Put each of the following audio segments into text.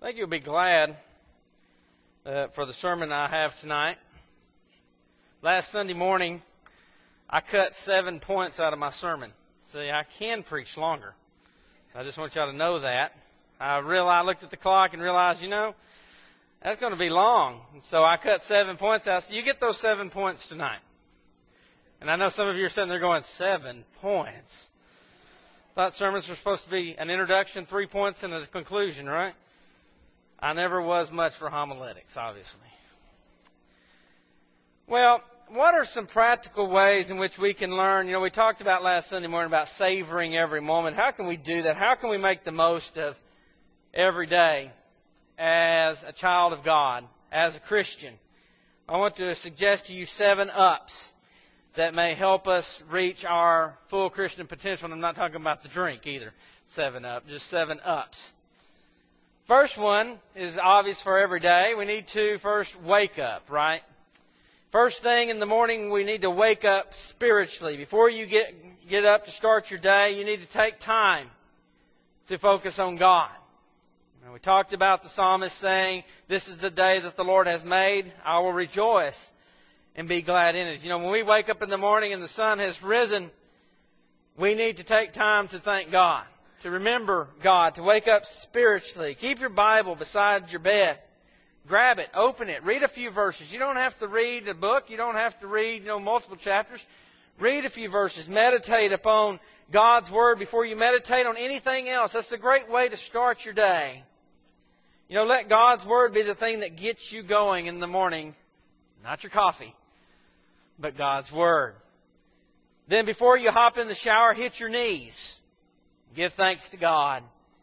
I think you'll be glad for the sermon I have tonight. Last Sunday morning, I cut 7 points out of my sermon. See, I can preach longer. I just want y'all to know that. I looked at the clock and realized, that's going to be long. So I cut 7 points out. So you get those 7 points tonight. And I know some of you are sitting there going, 7 points? Thought sermons were supposed to be an introduction, 3 points, and a conclusion, right? I never was much for homiletics, obviously. Well, what are some practical ways in which we can learn? We talked about last Sunday morning about savoring every moment. How can we do that? How can we make the most of every day as a child of God, as a Christian? I want to suggest to you 7 ups that may help us reach our full Christian potential. And I'm not talking about the drink either. 7 up, just 7 ups. First one is obvious for every day. We need to first wake up, right? First thing in the morning, we need to wake up spiritually. Before you get up to start your day, you need to take time to focus on God. And we talked about the psalmist saying, "This is the day that the Lord has made. I will rejoice and be glad in it." When we wake up in the morning and the sun has risen, we need to take time to thank God, to remember God, to wake up spiritually. Keep your Bible beside your bed. Grab it, open it, read a few verses. You don't have to read a book. You don't have to read, multiple chapters. Read a few verses. Meditate upon God's Word before you meditate on anything else. That's a great way to start your day. Let God's Word be the thing that gets you going in the morning. Not your coffee, but God's Word. Then before you hop in the shower, hit your knees. Give thanks to God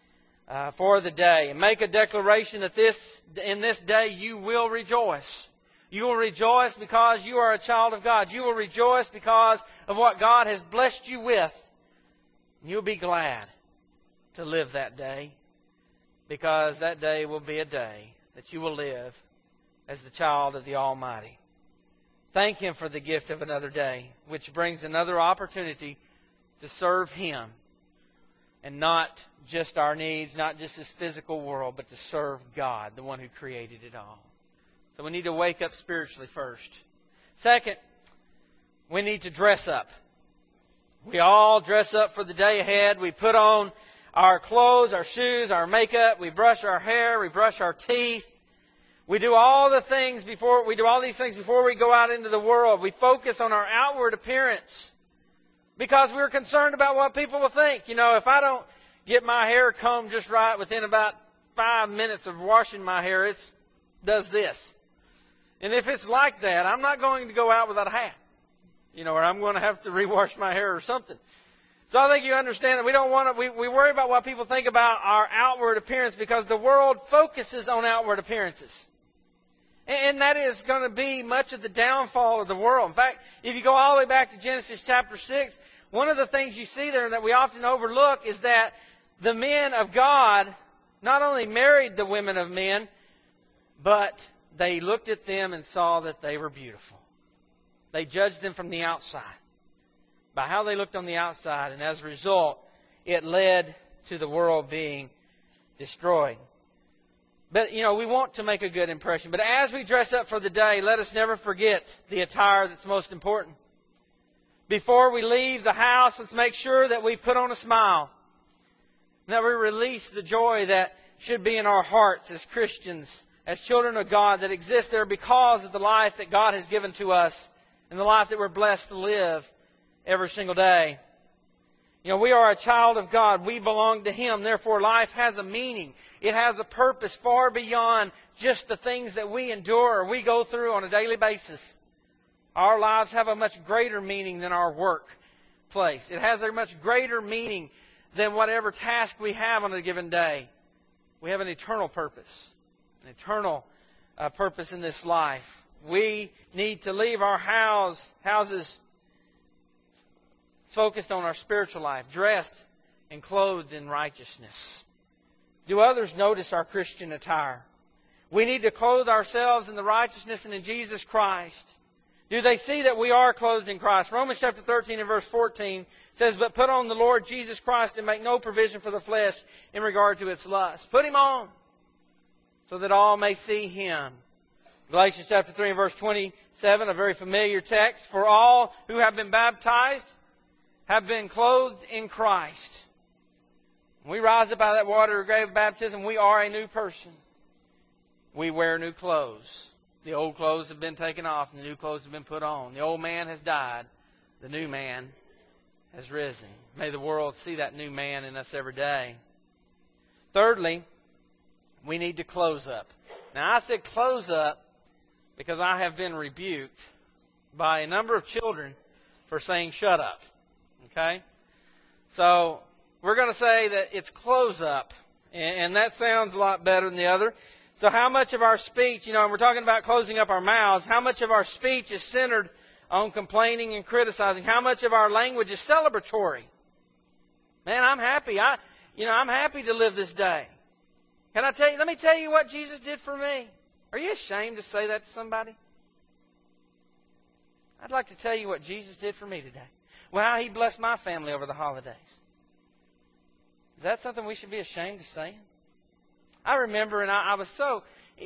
for the day. And make a declaration that in this day you will rejoice. You will rejoice because you are a child of God. You will rejoice because of what God has blessed you with. You'll be glad to live that day, because that day will be a day that you will live as the child of the Almighty. Thank Him for the gift of another day, which brings another opportunity to serve Him. And not just our needs, not just this physical world, but to serve God, the one who created it all. So we need to wake up spiritually first. Second, we need to dress up. We all dress up for the day ahead. We put on our clothes, our shoes, our makeup. We brush our hair. We brush our teeth. We do all these things before we go out into the world. We focus on our outward appearance, because we're concerned about what people will think. If I don't get my hair combed just right within about 5 minutes of washing my hair, it does this. And if it's like that, I'm not going to go out without a hat. Or I'm going to have to rewash my hair or something. So I think you understand that we don't want to, we worry about what people think about our outward appearance, because the world focuses on outward appearances. And that is going to be much of the downfall of the world. In fact, if you go all the way back to Genesis chapter 6, one of the things you see there that we often overlook is that the men of God not only married the women of men, but they looked at them and saw that they were beautiful. They judged them from the outside, by how they looked on the outside. And as a result, it led to the world being destroyed. But, we want to make a good impression. But as we dress up for the day, let us never forget the attire that's most important. Before we leave the house, let's make sure that we put on a smile, that we release the joy that should be in our hearts as Christians, as children of God, that exist there because of the life that God has given to us and the life that we're blessed to live every single day. We are a child of God. We belong to Him. Therefore, life has a meaning. It has a purpose far beyond just the things that we endure or we go through on a daily basis. Our lives have a much greater meaning than our workplace. It has a much greater meaning than whatever task we have on a given day. We have an eternal purpose. An eternal purpose in this life. We need to leave our houses focused on our spiritual life, dressed and clothed in righteousness. Do others notice our Christian attire? We need to clothe ourselves in the righteousness and in Jesus Christ. Do they see that we are clothed in Christ? Romans chapter 13 and verse 14 says, "But put on the Lord Jesus Christ and make no provision for the flesh in regard to its lust." Put Him on. so that all may see Him. Galatians chapter 3 and verse 27, a very familiar text. For all who have been baptized have been clothed in Christ. When we rise up out of that water of grave baptism, we are a new person. We wear new clothes. The old clothes have been taken off and the new clothes have been put on. The old man has died. The new man has risen. May the world see that new man in us every day. Thirdly, we need to close up. Now, I said close up because I have been rebuked by a number of children for saying shut up. Okay? So, we're going to say that it's close up. And that sounds a lot better than the other. So how much of our speech, and we're talking about closing up our mouths, how much of our speech is centered on complaining and criticizing? How much of our language is celebratory? Man, I'm happy. I'm happy to live this day. Let me tell you what Jesus did for me. Are you ashamed to say that to somebody? I'd like to tell you what Jesus did for me today. Well, how He blessed my family over the holidays. Is that something we should be ashamed of saying? I remember, and I was so,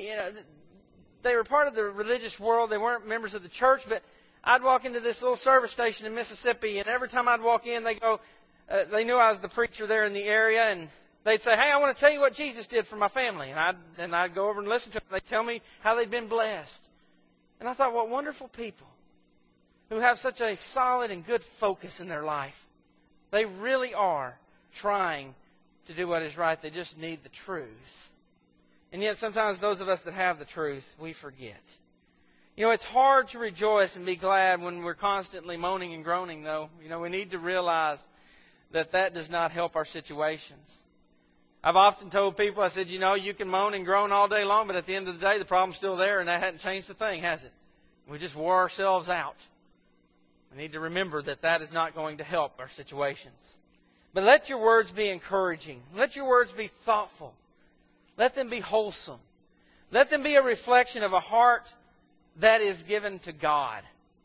they were part of the religious world. They weren't members of the church, but I'd walk into this little service station in Mississippi, and every time I'd walk in, they knew I was the preacher there in the area, and they'd say, hey, I want to tell you what Jesus did for my family. And I'd go over and listen to them. They'd tell me how they'd been blessed. And I thought, what wonderful people who have such a solid and good focus in their life. They really are trying to do what is right. They just need the truth. And yet sometimes those of us that have the truth, we forget. It's hard to rejoice and be glad when we're constantly moaning and groaning, though. We need to realize that does not help our situations. I've often told people, I said, you can moan and groan all day long, but at the end of the day, the problem's still there, and that hasn't changed a thing, has it? We just wore ourselves out. We need to remember that is not going to help our situations. But let your words be encouraging. Let your words be thoughtful. Let them be wholesome. Let them be a reflection of a heart that is given to God.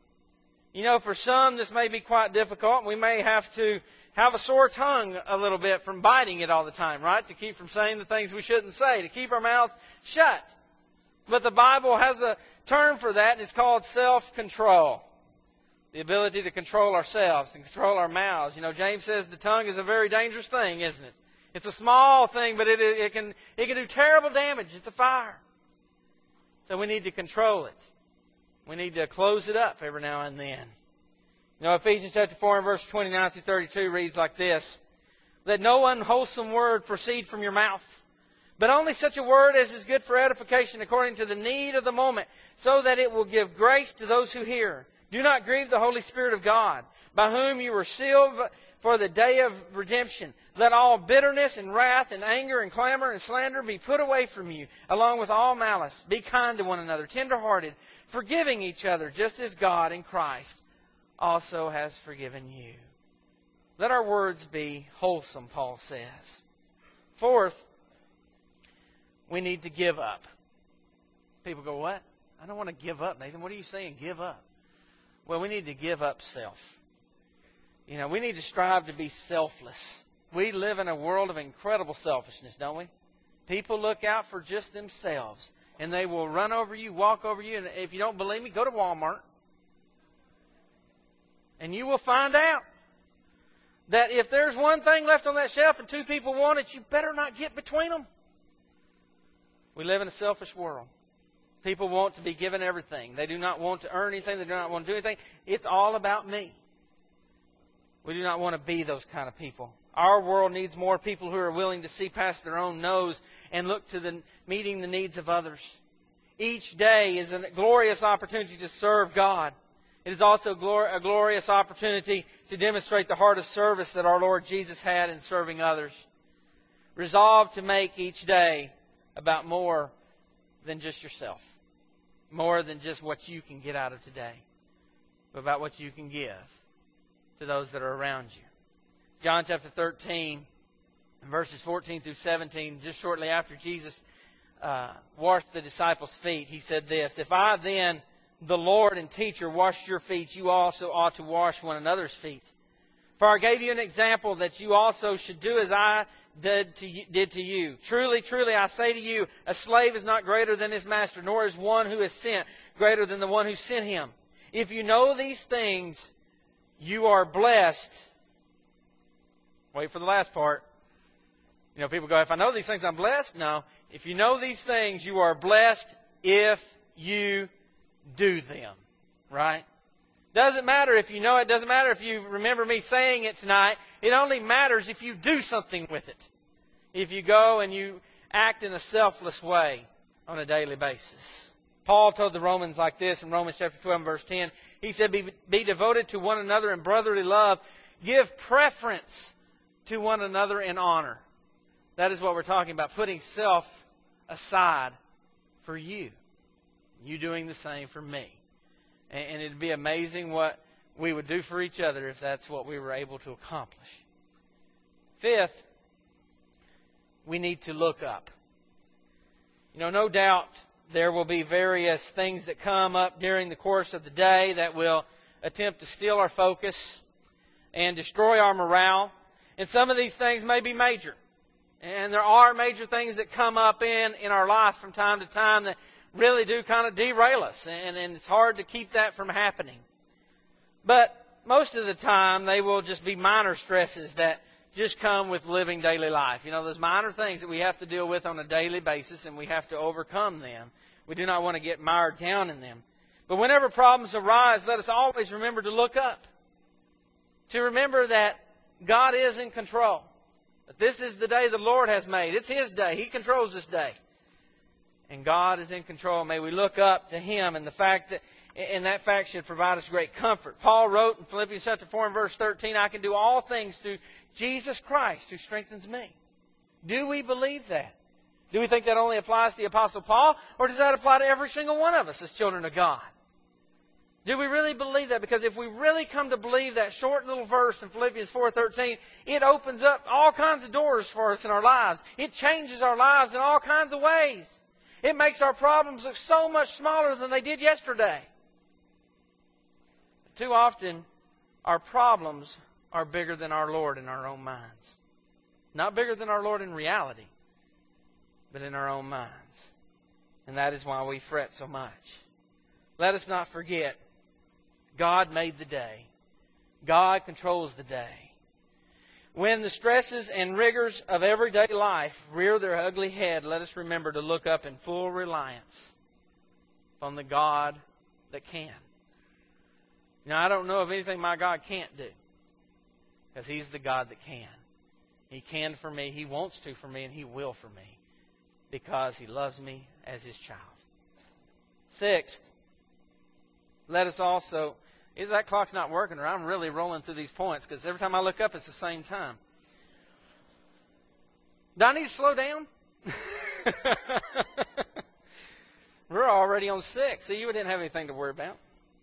For some, this may be quite difficult. We may have to have a sore tongue a little bit from biting it all the time, right? To keep from saying the things we shouldn't say, to keep our mouths shut. But the Bible has a term for that, and it's called self-control. The ability to control ourselves and control our mouths. James says the tongue is a very dangerous thing, isn't it? It's a small thing, but it can do terrible damage. It's a fire. So we need to control it. We need to close it up every now and then. Ephesians chapter 4 and verse 29 through 32 reads like this. Let no unwholesome word proceed from your mouth, but only such a word as is good for edification according to the need of the moment, so that it will give grace to those who hear. Do not grieve the Holy Spirit of God, by whom you were sealed for the day of redemption. Let all bitterness and wrath and anger and clamor and slander be put away from you, along with all malice. Be kind to one another, tender-hearted, forgiving each other, just as God in Christ also has forgiven you. Let our words be wholesome, Paul says. Fourth, we need to give up. People go, what? I don't want to give up, Nathan. What are you saying, give up? Well, we need to give up self. We need to strive to be selfless. We live in a world of incredible selfishness, don't we? People look out for just themselves. And they will run over you, walk over you. And if you don't believe me, go to Walmart. And you will find out that if there's one thing left on that shelf and two people want it, you better not get between them. We live in a selfish world. People want to be given everything. They do not want to earn anything. They do not want to do anything. It's all about me. We do not want to be those kind of people. Our world needs more people who are willing to see past their own nose and look to meeting the needs of others. Each day is a glorious opportunity to serve God. It is also a glorious opportunity to demonstrate the heart of service that our Lord Jesus had in serving others. Resolve to make each day about more than just yourself. More than just what you can get out of today. But about what you can give to those that are around you. John chapter 13, verses 14 through 17, just shortly after Jesus washed the disciples' feet, He said this, If I then, the Lord and teacher, washed your feet, you also ought to wash one another's feet. For I gave you an example that you also should do as I did to you. Truly, truly, I say to you, a slave is not greater than his master, nor is one who is sent greater than the one who sent him. If you know these things, you are blessed. Wait for the last part. You know, people go, if I know these things, I'm blessed. No. If you know these things, you are blessed if you do them. Right? Doesn't matter if you know it. Doesn't matter if you remember me saying it tonight. It only matters if you do something with it. If you go and you act in a selfless way on a daily basis. Paul told the Romans like this in Romans chapter 12 verse 10. He said, be devoted to one another in brotherly love. Give preference to one another in honor. That is what we're talking about. Putting self aside for you. You doing the same for me. And it'd be amazing what we would do for each other if that's what we were able to accomplish. Fifth, we need to look up. You know, no doubt there will be various things that come up during the course of the day that will attempt to steal our focus and destroy our morale. And some of these things may be major. And there are major things that come up in our life from time to time that really do kind of derail us, and it's hard to keep that from happening. But most of the time, they will just be minor stresses that just come with living daily life. You know, those minor things that we have to deal with on a daily basis, and we have to overcome them. We do not want to get mired down in them. But whenever problems arise, let us always remember to look up. To remember that God is in control. That this is the day the Lord has made. It's His day. He controls this day. And God is in control. May we look up to Him, and that fact should provide us great comfort. Paul wrote in Philippians chapter 4 and verse 13, I can do all things through Jesus Christ who strengthens me. Do we believe that? Do we think that only applies to the Apostle Paul, or does that apply to every single one of us as children of God? Do we really believe that? Because if we really come to believe that short little verse in Philippians 4:13, it opens up all kinds of doors for us in our lives. It changes our lives in all kinds of ways. It makes our problems look so much smaller than they did yesterday. Too often, our problems are bigger than our Lord in our own minds. Not bigger than our Lord in reality, but in our own minds. And that is why we fret so much. Let us not forget, God made the day. God controls the day. When the stresses and rigors of everyday life rear their ugly head, let us remember to look up in full reliance on the God that can. Now, I don't know of anything my God can't do, because He's the God that can. He can for me, He wants to for me, and He will for me, because He loves me as His child. Sixth, let us also... Either that clock's not working, or I'm really rolling through these points, because every time I look up, it's the same time. Do I need to slow down? We're already on 6, so you didn't have anything to worry about.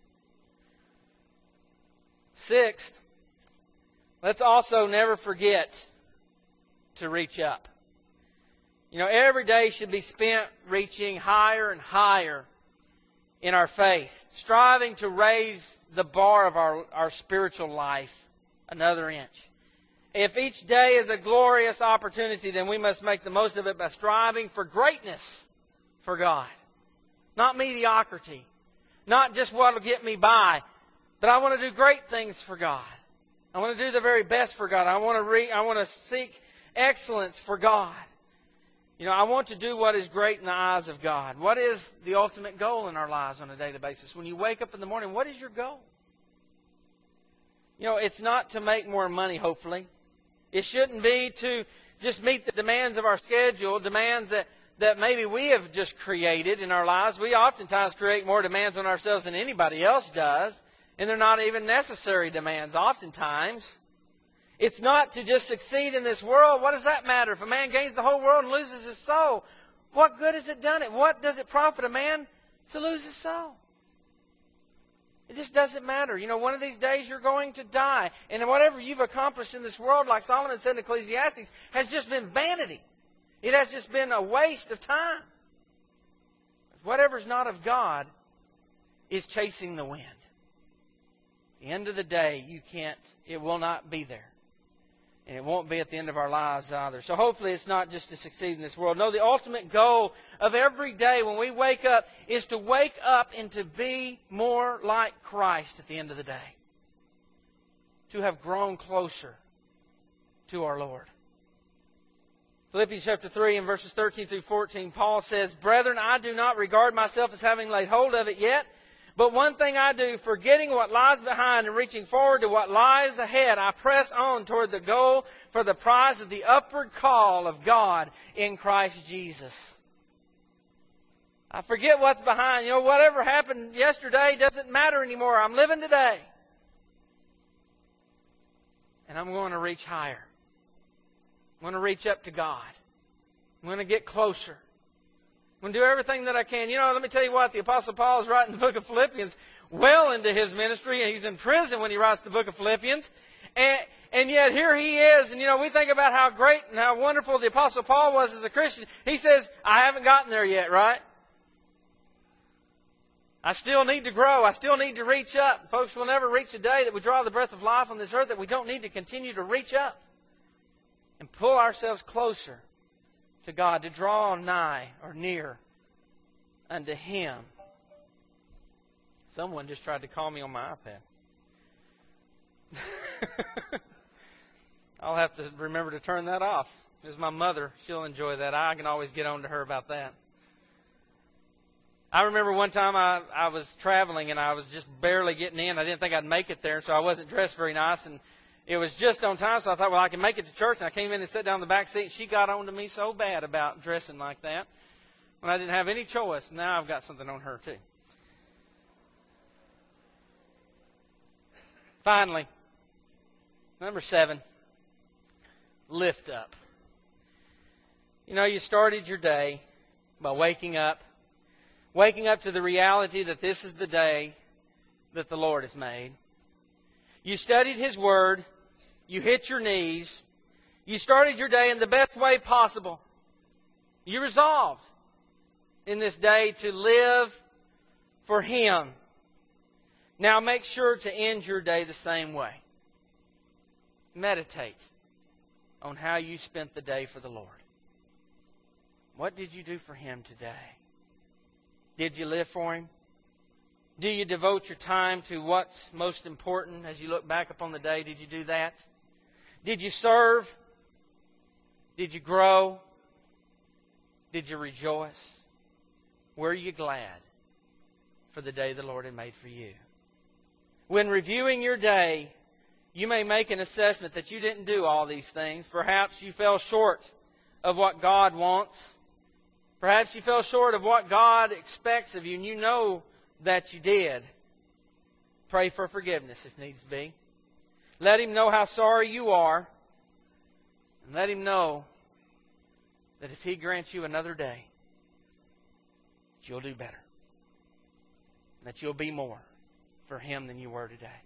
Sixth, let's also never forget to reach up. You know, every day should be spent reaching higher and higher in our faith, striving to raise the bar of our spiritual life another inch. If each day is a glorious opportunity, then we must make the most of it by striving for greatness for God. Not mediocrity. Not just what will get me by. But I want to do great things for God. I want to do the very best for God. I want to seek excellence for God. You know, I want to do what is great in the eyes of God. What is the ultimate goal in our lives on a daily basis? When you wake up in the morning, what is your goal? You know, it's not to make more money, hopefully. It shouldn't be to just meet the demands of our schedule, demands that maybe we have just created in our lives. We oftentimes create more demands on ourselves than anybody else does, and they're not even necessary demands oftentimes. It's not to just succeed in this world. What does that matter? If a man gains the whole world and loses his soul, what good has it done it? What does it profit a man to lose his soul? It just doesn't matter. You know, one of these days you're going to die. And whatever you've accomplished in this world, like Solomon said in Ecclesiastes, has just been vanity. It has just been a waste of time. Whatever's not of God is chasing the wind. the end of the day, it will not be there. And it won't be at the end of our lives either. So hopefully it's not just to succeed in this world. No, the ultimate goal of every day when we wake up is to wake up and to be more like Christ at the end of the day. To have grown closer to our Lord. Philippians chapter 3 and verses 13 through 14, Paul says, "Brethren, I do not regard myself as having laid hold of it yet. But one thing I do, forgetting what lies behind and reaching forward to what lies ahead, I press on toward the goal for the prize of the upward call of God in Christ Jesus." I forget what's behind. Whatever happened yesterday doesn't matter anymore. I'm living today. And I'm going to reach higher. I'm going to reach up to God. I'm going to get closer. I'm going to do everything that I can. Let me tell you what, the Apostle Paul is writing the book of Philippians well into his ministry, and he's in prison when he writes the book of Philippians. And yet here he is, and we think about how great and how wonderful the Apostle Paul was as a Christian. He says, I haven't gotten there yet, right? I still need to grow. I still need to reach up. Folks, we'll never reach a day that we draw the breath of life on this earth that we don't need to continue to reach up and pull ourselves closer to God, to draw nigh or near unto Him. Someone just tried to call me on my iPad. I'll have to remember to turn that off. It's my mother. She'll enjoy that. I can always get on to her about that. I remember one time I was traveling and I was just barely getting in. I didn't think I'd make it there, so I wasn't dressed very nice. And it was just on time, so I thought, well, I can make it to church. And I came in and sat down in the back seat. And she got on to me so bad about dressing like that when I didn't have any choice. Now I've got something on her, too. Finally, number 7, lift up. You started your day by waking up to the reality that this is the day that the Lord has made. You studied His Word. You hit your knees. You started your day in the best way possible. You resolved in this day to live for Him. Now make sure to end your day the same way. Meditate on how you spent the day for the Lord. What did you do for Him today? Did you live for Him? Do you devote your time to what's most important as you look back upon the day? Did you do that? Did you serve? Did you grow? Did you rejoice? Were you glad for the day the Lord had made for you? When reviewing your day, you may make an assessment that you didn't do all these things. Perhaps you fell short of what God wants. Perhaps you fell short of what God expects of you, and you know that you did. Pray for forgiveness if needs be. Let Him know how sorry you are. And let Him know that if He grants you another day, that you'll do better. That you'll be more for Him than you were today.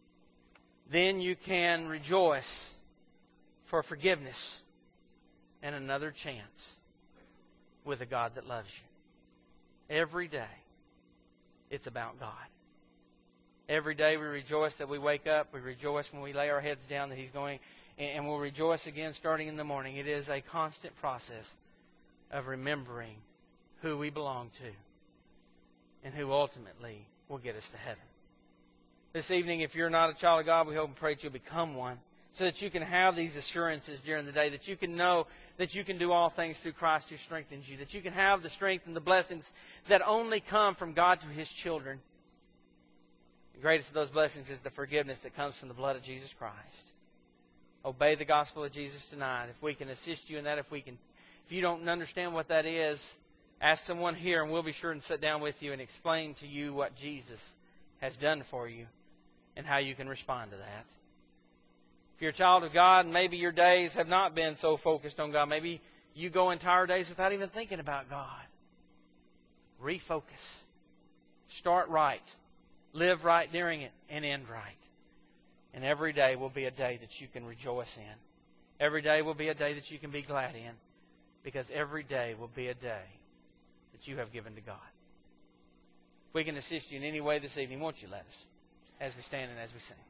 Then you can rejoice for forgiveness and another chance with a God that loves you. Every day, it's about God. Every day we rejoice that we wake up. We rejoice when we lay our heads down that He's going. And we'll rejoice again starting in the morning. It is a constant process of remembering who we belong to and who ultimately will get us to heaven. This evening, if you're not a child of God, we hope and pray that you'll become one so that you can have these assurances during the day, that you can know that you can do all things through Christ who strengthens you, that you can have the strength and the blessings that only come from God to His children. The greatest of those blessings is the forgiveness that comes from the blood of Jesus Christ. Obey the gospel of Jesus tonight. If we can assist you in that, if you don't understand what that is, ask someone here and we'll be sure to sit down with you and explain to you what Jesus has done for you and how you can respond to that. If you're a child of God and maybe your days have not been so focused on God, maybe you go entire days without even thinking about God. Refocus. Start right. Live right during it and end right. And every day will be a day that you can rejoice in. Every day will be a day that you can be glad in. Because every day will be a day that you have given to God. If we can assist you in any way this evening, won't you let us? as we stand and as we sing.